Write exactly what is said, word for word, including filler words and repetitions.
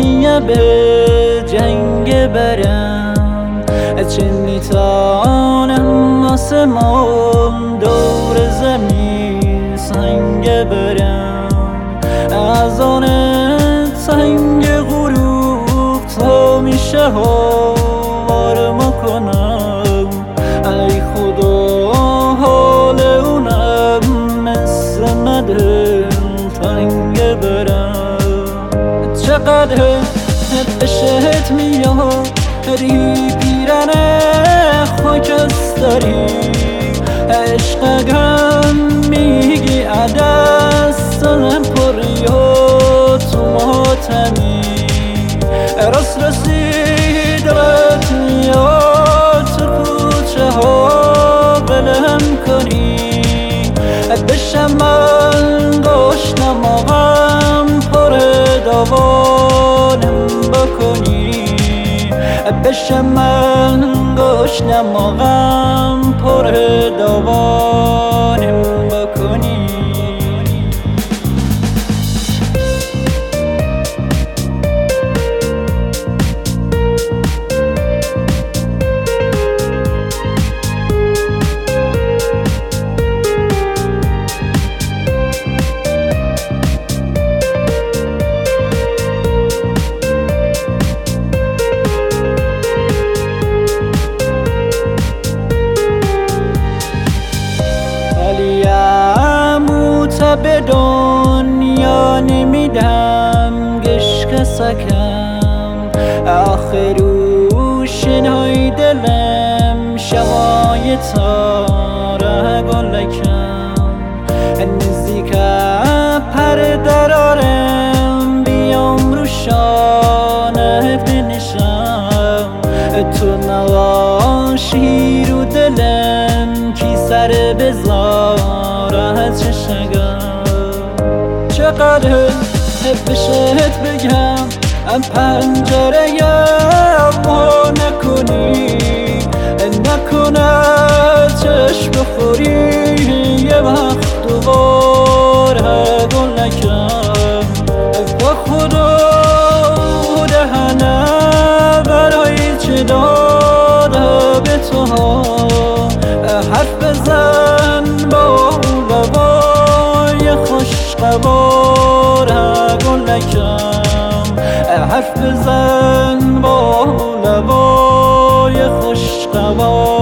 چیه به جنگ برم، چه میتانم آسمان دور زمین سنگ برم، از آن سنگ غروب تا میشه آرما کنم. ای خدا حال اونم مثل مدل تنگ برم، چقدر بهشت میاری پیرن خاکستری، عشق اگرم میگی عدستم پری و تو ماتمی، راست راستی دلت میاد تو کوچه ها ولم کنی، بشم من گشنم آقام پر دوانم بکنی، بشم من گشنم آقام پر دوانم بکنی. به دنیا نمیدم گشک سکم، آخر روشنای دلم شوای تاره گلکم، نزدیک پر درارم بیام رو شانت بنشم، تو نواشی رو دلم کی سر بذارت چشگم، چقدر بهت بگم ام پنجره ما نکنی، نکنه چشم بخوری یه وقت دوباره گل نکم، با خدا دهنه برای چه داده به تو حرف بزن با لبای خوشقوار گل نکم، حرف بزن با لبای خوشقوار.